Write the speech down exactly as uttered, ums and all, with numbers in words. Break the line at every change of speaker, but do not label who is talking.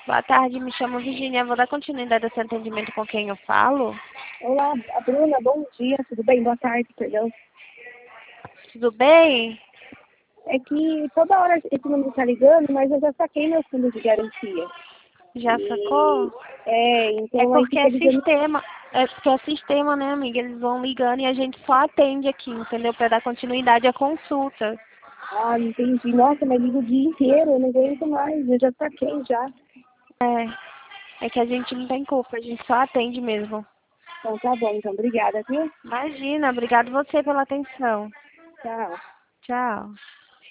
Boa tarde, me chamo Virginia. Vou dar continuidade a esse atendimento com quem eu falo?
Olá, a Bruna, bom dia, tudo bem? Boa tarde, perdão.
Tudo bem?
É que toda hora esse número está ligando, mas eu já saquei meu fundo de garantia.
Já
E,
sacou?
é,
É
então aí
porque
fica
é
ligando.
sistema. É porque é sistema, né, amiga? Eles vão ligando e a gente só atende aqui, entendeu? Para dar continuidade à consulta.
Ah, não entendi. Nossa, mas liga o dia inteiro, eu não aguento mais, eu já saquei já.
É. É que a gente não tem culpa, a gente só atende mesmo.
Então tá bom, então obrigada, viu?
Imagina, obrigado você pela atenção.
Tchau.
Tchau.